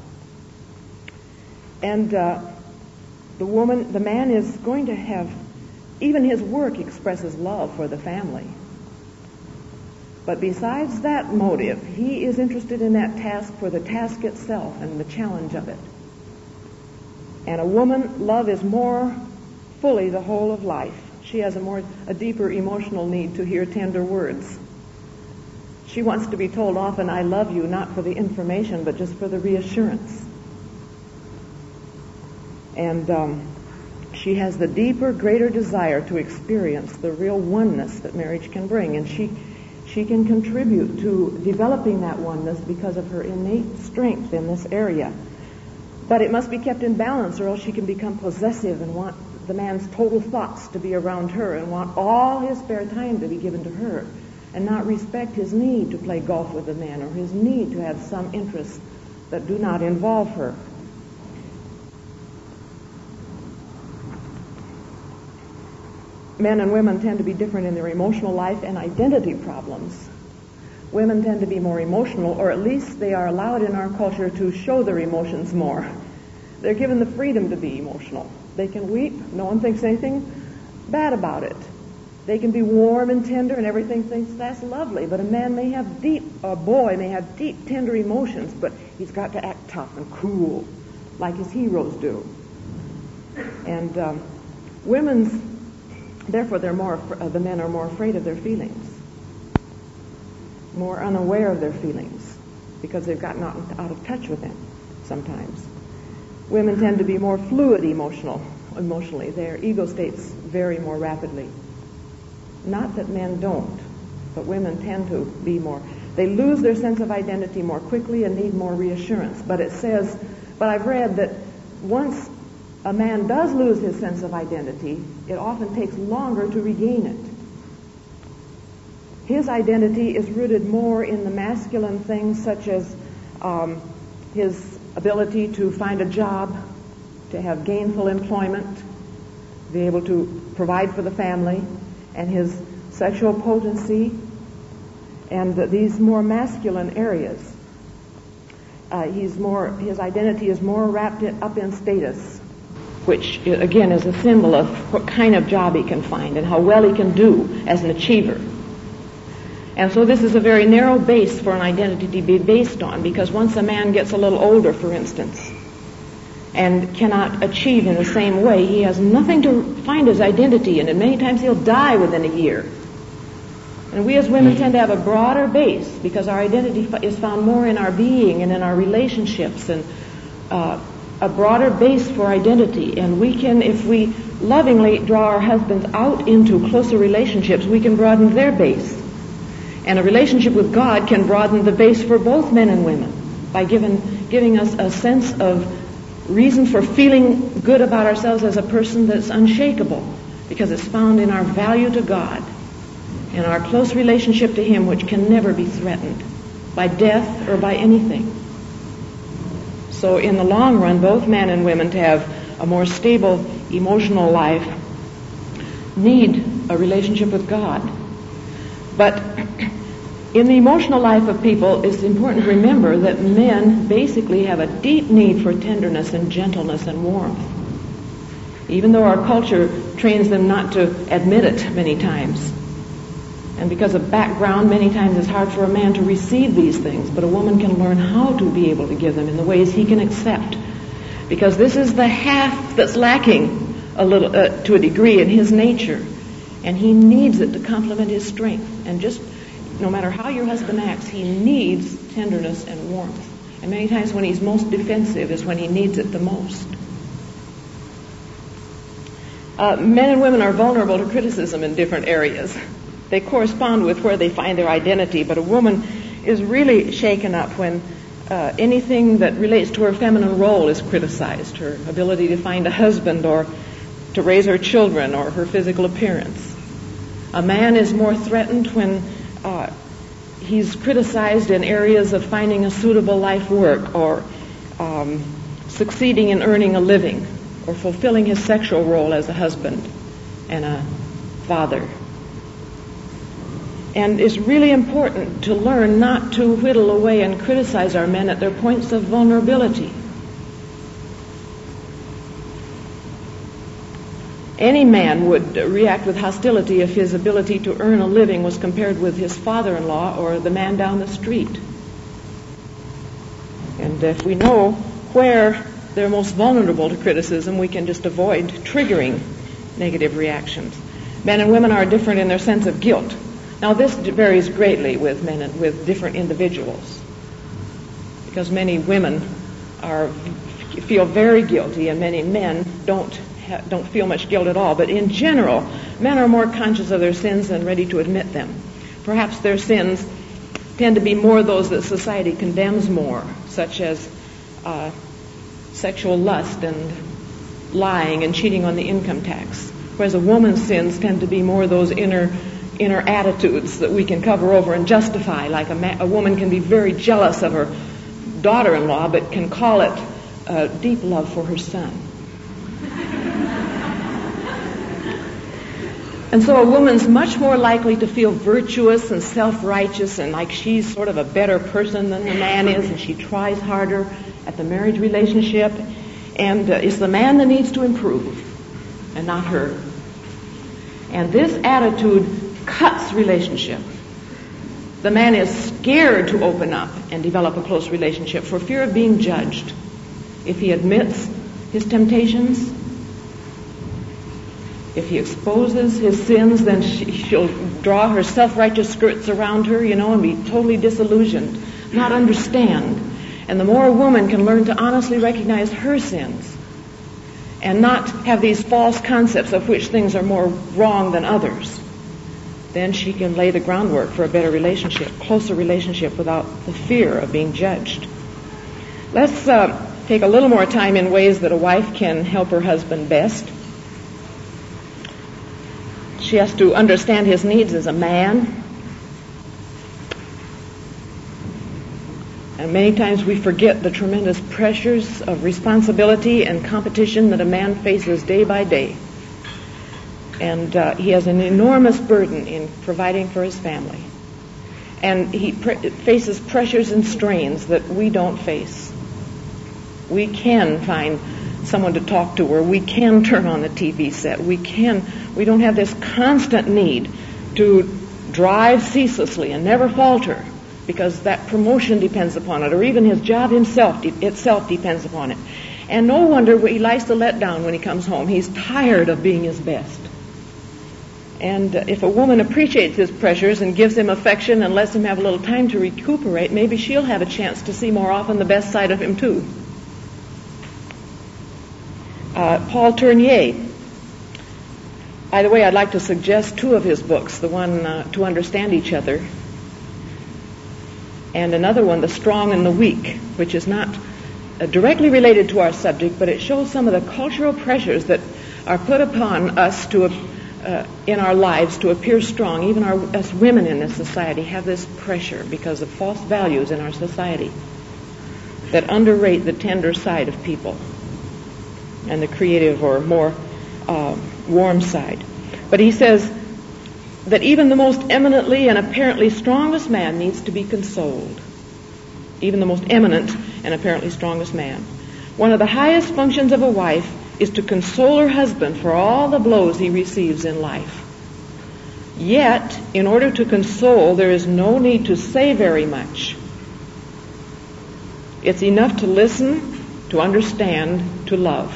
And the man is going to have, even his work expresses love for the family. But besides that motive, he is interested in that task for the task itself and the challenge of it. And a woman, love is more fully the whole of life. She has a deeper emotional need to hear tender words. She wants to be told often, "I love you," not for the information, but just for the reassurance. And she has the deeper, greater desire to experience the real oneness that marriage can bring. And she can contribute to developing that oneness because of her innate strength in this area. But it must be kept in balance, or else she can become possessive and want the man's total thoughts to be around her and want all his spare time to be given to her, and not respect his need to play golf with the man or his need to have some interests that do not involve her. Men and women tend to be different in their emotional life and identity problems. Women tend to be more emotional, or at least they are allowed in our culture to show their emotions more. They're given the freedom to be emotional. They can weep. No one thinks anything bad about it. They can be warm and tender, and everything thinks that's lovely. But a boy may have deep, tender emotions, but he's got to act tough and cool, like his heroes do. And therefore, the men are more afraid of their feelings, more unaware of their feelings, because they've gotten out of touch with them sometimes. Women tend to be more fluid emotionally. Their ego states vary more rapidly. Not that men don't, but women tend to be more. They lose their sense of identity more quickly and need more reassurance. But I've read that once a man does lose his sense of identity, it often takes longer to regain it. His identity is rooted more in the masculine things, such as his ability to find a job, to have gainful employment, be able to provide for the family, and his sexual potency, and these more masculine areas. His identity is more wrapped up in status, which again is a symbol of what kind of job he can find and how well he can do as an achiever. And so this is a very narrow base for an identity to be based on, because once a man gets a little older, for instance, and cannot achieve in the same way, he has nothing to find his identity in, and many times he'll die within a year. And we as women tend to have a broader base, because our identity is found more in our being and in our relationships, and a broader base for identity. And we can, if we lovingly draw our husbands out into closer relationships, we can broaden their base. And a relationship with God can broaden the base for both men and women by giving us a sense of reason for feeling good about ourselves as a person that's unshakable, because it's found in our value to God and our close relationship to Him, which can never be threatened by death or by anything. So in the long run, both men and women, to have a more stable emotional life, need a relationship with God. But in the emotional life of people, it's important to remember that men basically have a deep need for tenderness and gentleness and warmth, even though our culture trains them not to admit it many times. And because of background, many times it's hard for a man to receive these things, but a woman can learn how to be able to give them in the ways he can accept. Because this is the half that's lacking a little, to a degree, in his nature. And he needs it to complement his strength. And just no matter how your husband acts, he needs tenderness and warmth. And many times when he's most defensive is when he needs it the most. Men and women are vulnerable to criticism in different areas. They correspond with where they find their identity, but a woman is really shaken up when anything that relates to her feminine role is criticized, her ability to find a husband or to raise her children or her physical appearance. A man is more threatened when he's criticized in areas of finding a suitable life work or succeeding in earning a living or fulfilling his sexual role as a husband and a father. And it's really important to learn not to whittle away and criticize our men at their points of vulnerability. Any man would react with hostility if his ability to earn a living was compared with his father-in-law or the man down the street. And if we know where they're most vulnerable to criticism, we can just avoid triggering negative reactions. Men and women are different in their sense of guilt. Now, this varies greatly with men and with different individuals, because many women feel very guilty, and many men don't feel much guilt at all. But in general, men are more conscious of their sins and ready to admit them. Perhaps their sins tend to be more those that society condemns more, such as sexual lust and lying and cheating on the income tax, whereas a woman's sins tend to be more those inner attitudes that we can cover over and justify. Like a woman can be very jealous of her daughter-in-law, but can call it deep love for her son. And so a woman's much more likely to feel virtuous and self-righteous and like she's sort of a better person than the man is, and she tries harder at the marriage relationship, and it's the man that needs to improve and not her. And this attitude cuts relationship. The man is scared to open up and develop a close relationship for fear of being judged. If he admits his temptations, if he exposes his sins, then she'll draw her self-righteous skirts around her, and be totally disillusioned, not understand. And the more a woman can learn to honestly recognize her sins and not have these false concepts of which things are more wrong than others, then she can lay the groundwork for a better relationship, closer relationship without the fear of being judged. Let's take a little more time in ways that a wife can help her husband best. She has to understand his needs as a man. And many times we forget the tremendous pressures of responsibility and competition that a man faces day by day. And he has an enormous burden in providing for his family. And he faces pressures and strains that we don't face. We can find someone to talk to, or we can turn on the TV set. We don't have this constant need to drive ceaselessly and never falter, because that promotion depends upon it, or even his job itself depends upon it. And no wonder he likes to let down when he comes home. He's tired of being his best. And if a woman appreciates his pressures and gives him affection and lets him have a little time to recuperate, maybe she'll have a chance to see more often the best side of him too. Paul Tournier. By the way, I'd like to suggest two of his books. The one, To Understand Each Other, and another one, the strong and the weak, which is not directly related to our subject, but it shows some of the cultural pressures that are put upon us in our lives to appear strong. Even us women in this society have this pressure because of false values in our society that underrate the tender side of people and the creative or more warm side. But he says that even the most eminently and apparently strongest man needs to be consoled. Even the most eminent and apparently strongest man. One of the highest functions of a wife is to console her husband for all the blows he receives in life. Yet, in order to console, there is no need to say very much. It's enough to listen, to understand, to love.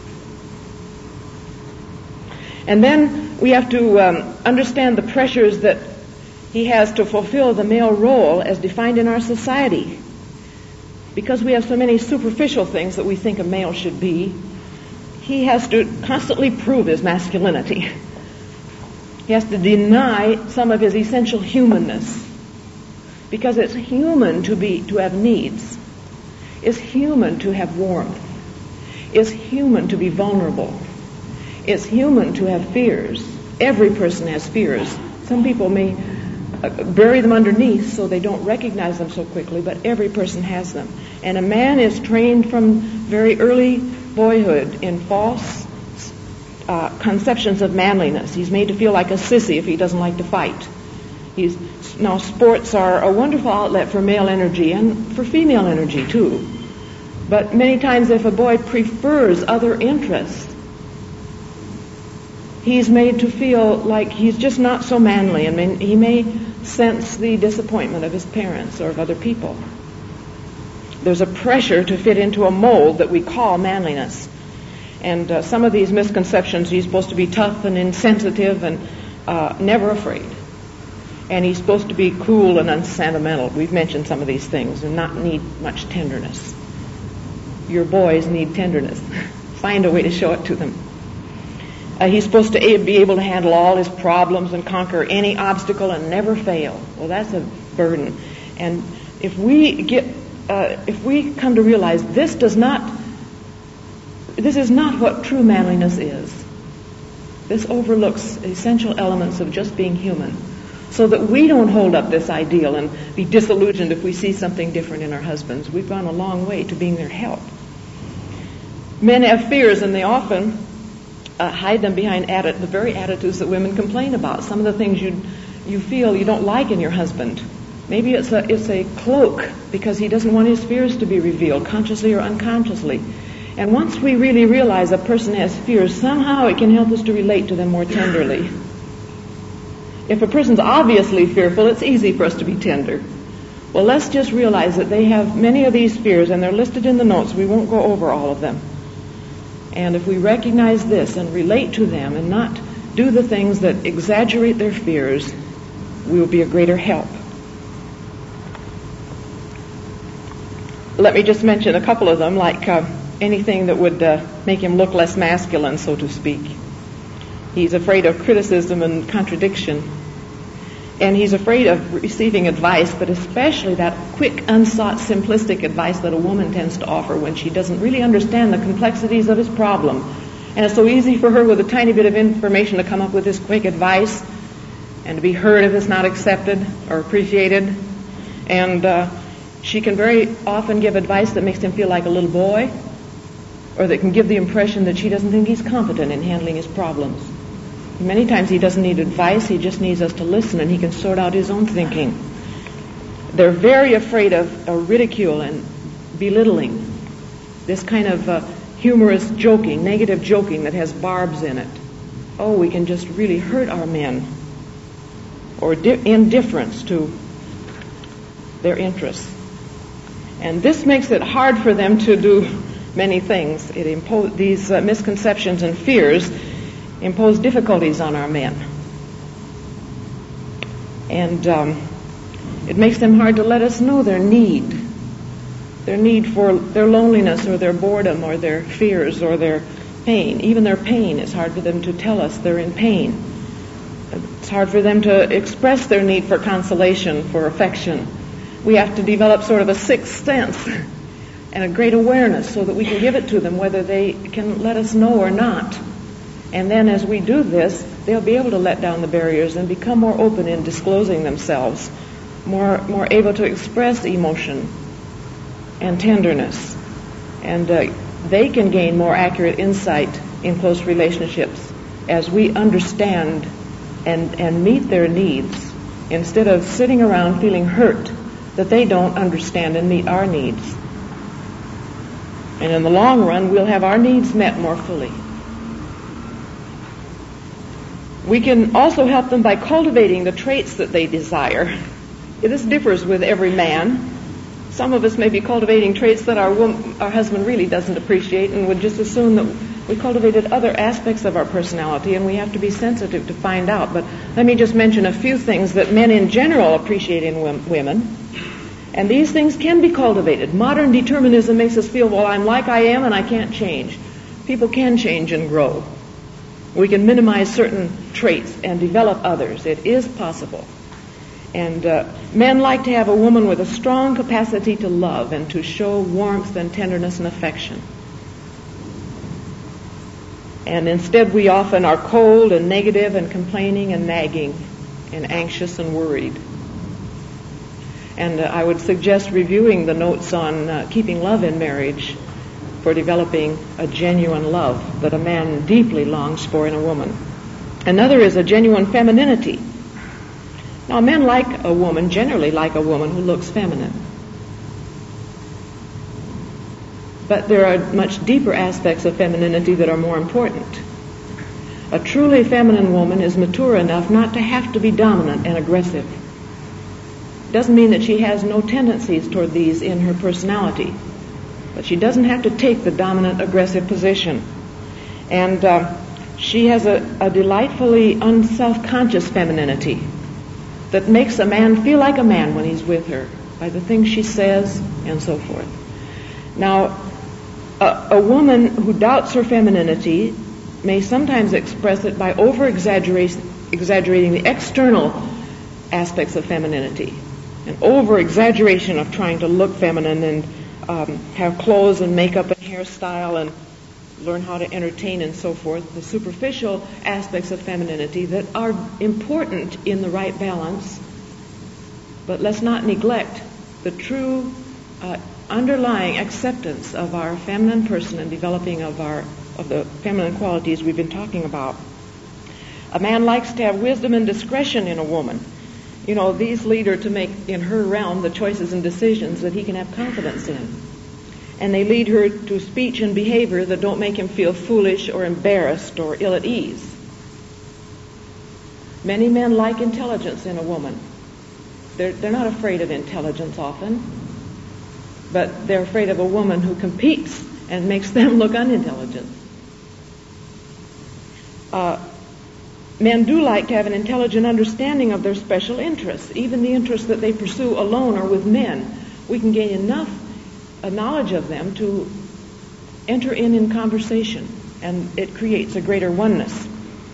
And then we have to understand the pressures that he has to fulfill the male role as defined in our society. Because we have so many superficial things that we think a male should be, he has to constantly prove his masculinity. He has to deny some of his essential humanness. Because it's human to have needs. It's human to have warmth. It's human to be vulnerable. It's human to have fears. Every person has fears. Some people may bury them underneath so they don't recognize them so quickly, but every person has them. And a man is trained from very early boyhood in false conceptions of manliness. He's made to feel like a sissy if he doesn't like to fight. Now, sports are a wonderful outlet for male energy and for female energy, too. But many times if a boy prefers other interests, he's made to feel like he's just not so manly, and he may sense the disappointment of his parents or of other people. There's a pressure to fit into a mold that we call manliness. And some of these misconceptions, he's supposed to be tough and insensitive and never afraid. And he's supposed to be cool and unsentimental. We've mentioned some of these things, and not need much tenderness. Your boys need tenderness. Find a way to show it to them. He's supposed to be able to handle all his problems and conquer any obstacle and never fail. Well, that's a burden. And if we come to realize this is not what true manliness is. This overlooks essential elements of just being human, so that we don't hold up this ideal and be disillusioned if we see something different in our husbands. We've gone a long way to being their help. Men have fears, and they often hide them behind the very attitudes that women complain about. Some of the things you feel you don't like in your husband. Maybe it's a cloak because he doesn't want his fears to be revealed, consciously or unconsciously. And once we really realize a person has fears, somehow it can help us to relate to them more tenderly. If a person's obviously fearful, it's easy for us to be tender. Well, let's just realize that they have many of these fears, and they're listed in the notes. We won't go over all of them. And if we recognize this and relate to them and not do the things that exaggerate their fears, we will be a greater help. Let me just mention a couple of them, like anything that would make him look less masculine, so to speak. He's afraid of criticism and contradiction. And he's afraid of receiving advice, but especially that quick, unsought, simplistic advice that a woman tends to offer when she doesn't really understand the complexities of his problem. And it's so easy for her with a tiny bit of information to come up with this quick advice and to be heard if it's not accepted or appreciated. And she can very often give advice that makes him feel like a little boy, or that can give the impression that she doesn't think he's competent in handling his problems. Many times he doesn't need advice, he just needs us to listen, and he can sort out his own thinking. They're very afraid of ridicule and belittling, this kind of humorous joking, negative joking that has barbs in it. Oh, we can just really hurt our men, or indifference to their interests. And this makes it hard for them to do many things. These misconceptions and fears impose difficulties on our men. And it makes them hard to let us know their need for their loneliness or their boredom or their fears or their pain. Even their pain, it's hard for them to tell us they're in pain. It's hard for them to express their need for consolation, for affection. We have to develop sort of a sixth sense and a great awareness so that we can give it to them whether they can let us know or not. And then as we do this, they'll be able to let down the barriers and become more open in disclosing themselves, more able to express emotion and tenderness. And they can gain more accurate insight in close relationships as we understand and meet their needs instead of sitting around feeling hurt that they don't understand and meet our needs. And in the long run, we'll have our needs met more fully. We can also help them by cultivating the traits that they desire. This differs with every man. Some of us may be cultivating traits that our husband really doesn't appreciate and would just assume that we cultivated other aspects of our personality, and we have to be sensitive to find out. But let me just mention a few things that men in general appreciate in women. And these things can be cultivated. Modern determinism makes us feel, well, I'm like I am and I can't change. People can change and grow. We can minimize certain traits and develop others. It is possible. And men like to have a woman with a strong capacity to love and to show warmth and tenderness and affection. And instead we often are cold and negative and complaining and nagging and anxious and worried. And I would suggest reviewing the notes on keeping love in marriage for developing a genuine love that a man deeply longs for in a woman. Another is a genuine femininity. Now, men like a woman, generally like a woman who looks feminine. But there are much deeper aspects of femininity that are more important. A truly feminine woman is mature enough not to have to be dominant and aggressive. Doesn't mean that she has no tendencies toward these in her personality, but she doesn't have to take the dominant, aggressive position. And she has a delightfully unself-conscious femininity that makes a man feel like a man when he's with her by the things she says and so forth. Now, a woman who doubts her femininity may sometimes express it by exaggerating the external aspects of femininity. An over-exaggeration of trying to look feminine and have clothes and makeup and hairstyle and learn how to entertain and so forth. The superficial aspects of femininity that are important in the right balance, but let's not neglect the true underlying acceptance of our feminine person and developing of the feminine qualities we've been talking about. A man likes to have wisdom and discretion in a woman. You know, these lead her to make in her realm the choices and decisions that he can have confidence in. And they lead her to speech and behavior that don't make him feel foolish or embarrassed or ill at ease. Many men like intelligence in a woman. They're not afraid of intelligence often, but they're afraid of a woman who competes and makes them look unintelligent. Men do like to have an intelligent understanding of their special interests, even the interests that they pursue alone or with men. We can gain enough knowledge of them to enter in conversation, and it creates a greater oneness.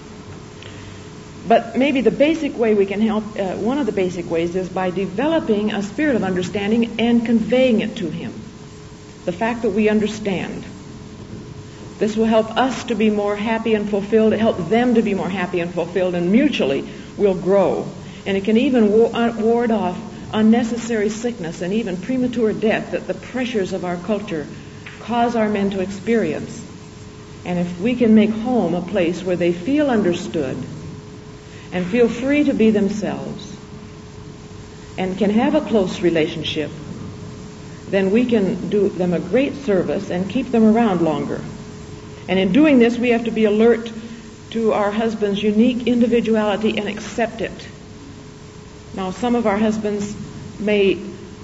But maybe the basic way we can help, one of the basic ways is by developing a spirit of understanding and conveying it to him. The fact that we understand. This will help us to be more happy and fulfilled, help them to be more happy and fulfilled, and mutually we'll grow. And it can even ward off unnecessary sickness and even premature death that the pressures of our culture cause our men to experience. And if we can make home a place where they feel understood and feel free to be themselves and can have a close relationship, then we can do them a great service and keep them around longer. And in doing this, we have to be alert to our husband's unique individuality and accept it. Now, some of our husbands may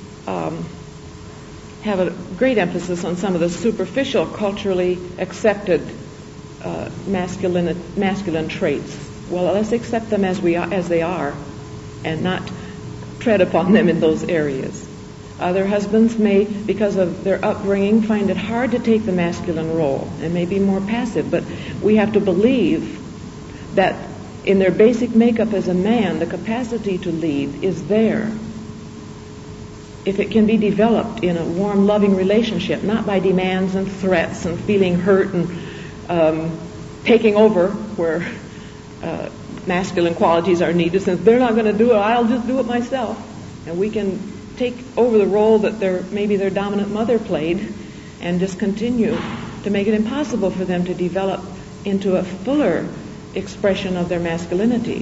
have a great emphasis on some of the superficial, culturally accepted masculine traits. Well, let's accept them as they are, and not tread upon them in those areas. Other husbands may, because of their upbringing, find it hard to take the masculine role and may be more passive. But we have to believe that in their basic makeup as a man, the capacity to lead is there. if it can be developed in a warm, loving relationship, not by demands and threats and feeling hurt and taking over where masculine qualities are needed. Since they're not going to do it, I'll just do it myself. And we can take over the role that maybe their dominant mother played and just continue to make it impossible for them to develop into a fuller expression of their masculinity.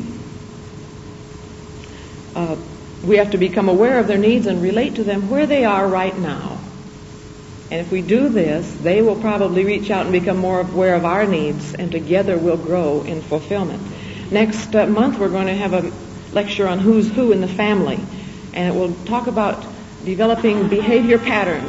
We have to become aware of their needs and relate to them where they are right now. And if we do this, they will probably reach out and become more aware of our needs, and together we'll grow in fulfillment. Next month, we're going to have a lecture on who's who in the family, and it will talk about developing behavior patterns.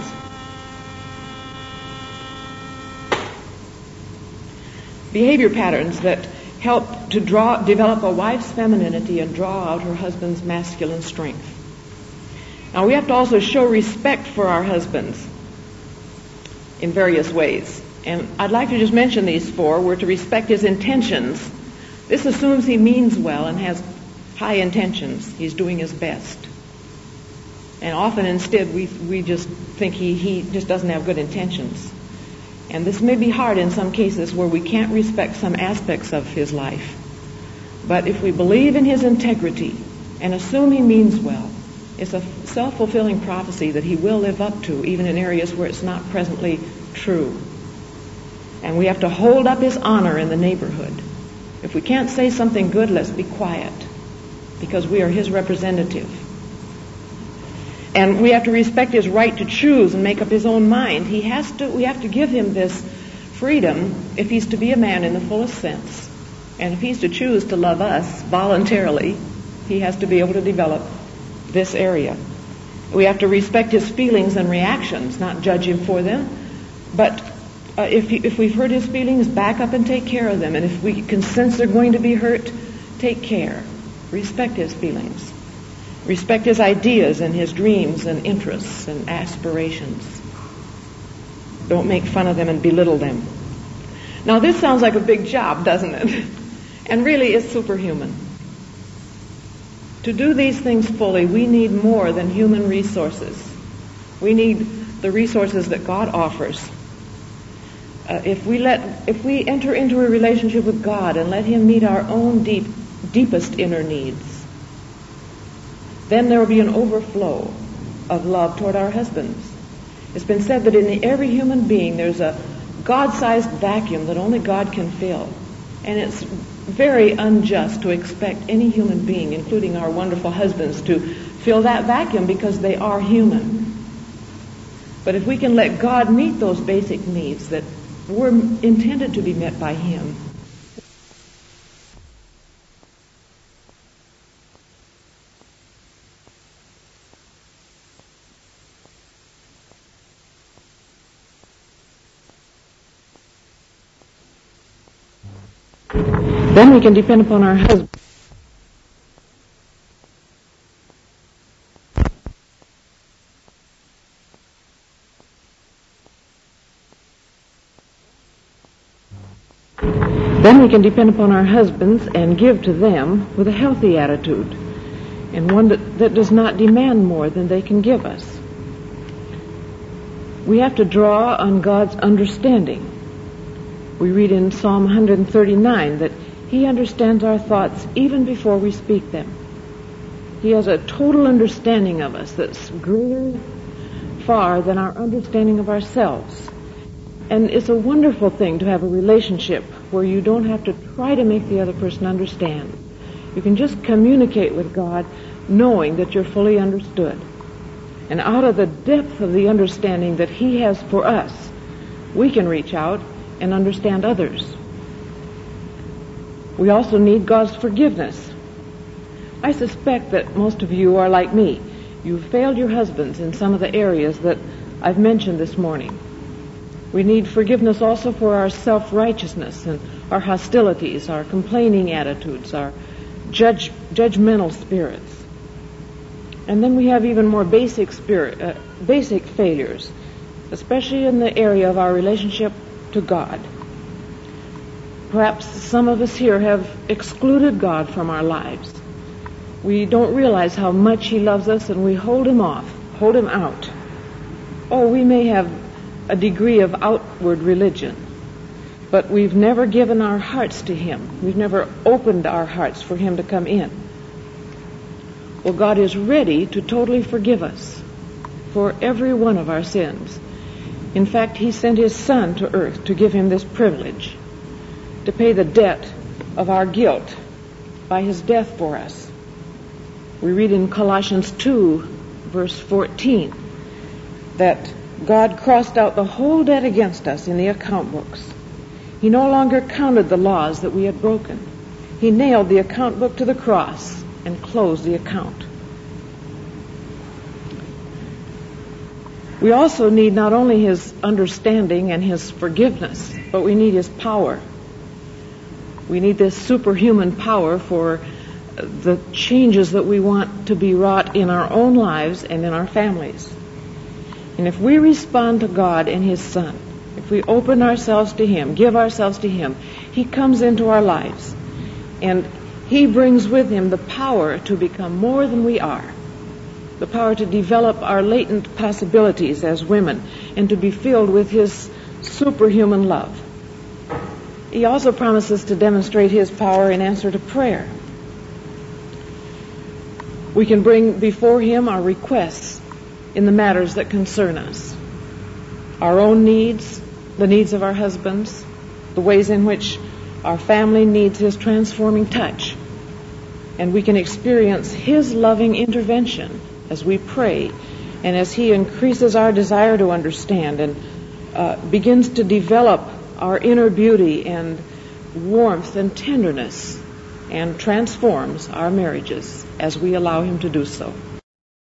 Behavior patterns that help to develop a wife's femininity and draw out her husband's masculine strength. Now, we have to also show respect for our husbands in various ways. And I'd like to just mention these four. We're to respect his intentions. This assumes he means well and has high intentions. He's doing his best. And often instead we just think he just doesn't have good intentions. And this may be hard in some cases where we can't respect some aspects of his life. But if we believe in his integrity and assume he means well, it's a self-fulfilling prophecy that he will live up to, even in areas where it's not presently true. And we have to hold up his honor in the neighborhood. If we can't say something good, let's be quiet, because we are his representative. And we have to respect his right to choose and make up his own mind. We have to give him this freedom if he's to be a man in the fullest sense. And if he's to choose to love us voluntarily, he has to be able to develop this area. We have to respect his feelings and reactions, not judge him for them. But if we've hurt his feelings, back up and take care of them. And if we can sense they're going to be hurt, take care. Respect his feelings. Respect his ideas and his dreams and interests and aspirations. Don't make fun of them and belittle them. Now, this sounds like a big job, doesn't it? And really, it's superhuman. To do these things fully, we need more than human resources. We need the resources that God offers. If we enter into a relationship with God and let him meet our own deepest inner needs, then there will be an overflow of love toward our husbands. It's been said that in every human being there's a God-sized vacuum that only God can fill. And it's very unjust to expect any human being, including our wonderful husbands, to fill that vacuum because they are human. But if we can let God meet those basic needs that were intended to be met by him, then we can depend upon our husband. Then we can depend upon our husbands and give to them with a healthy attitude, and one that does not demand more than they can give us. We have to draw on God's understanding. We read in Psalm 139 that he understands our thoughts even before we speak them. He has a total understanding of us that's greater far than our understanding of ourselves. And it's a wonderful thing to have a relationship where you don't have to try to make the other person understand. You can just communicate with God knowing that you're fully understood. And out of the depth of the understanding that he has for us, we can reach out and understand others. We also need God's forgiveness. I suspect that most of you are like me. You've failed your husbands in some of the areas that I've mentioned this morning. We need forgiveness also for our self-righteousness and our hostilities, our complaining attitudes, our judgmental spirits. And then we have even more basic failures, especially in the area of our relationship to God. Perhaps some of us here have excluded God from our lives. We don't realize how much he loves us, and we hold him off hold him out. Oh, we may have a degree of outward religion, but we've never given our hearts to him. We've never opened our hearts for him to come in. Well, God is ready to totally forgive us for every one of our sins. In fact, he sent his Son to earth to give him this privilege, to pay the debt of our guilt by his death for us. We read in Colossians 2, verse 14, that God crossed out the whole debt against us in the account books. He no longer counted the laws that we had broken. He nailed the account book to the cross and closed the account. We also need not only his understanding and his forgiveness, but we need his power. We need this superhuman power for the changes that we want to be wrought in our own lives and in our families. And if we respond to God and his Son, if we open ourselves to him, give ourselves to him, he comes into our lives. And he brings with him the power to become more than we are, the power to develop our latent possibilities as women, and to be filled with his superhuman love. He also promises to demonstrate his power in answer to prayer. We can bring before him our requests in the matters that concern us, our own needs, the needs of our husbands, the ways in which our family needs his transforming touch. And we can experience his loving intervention as we pray and as he increases our desire to understand and begins to develop our inner beauty and warmth and tenderness and transforms our marriages as we allow him to do so.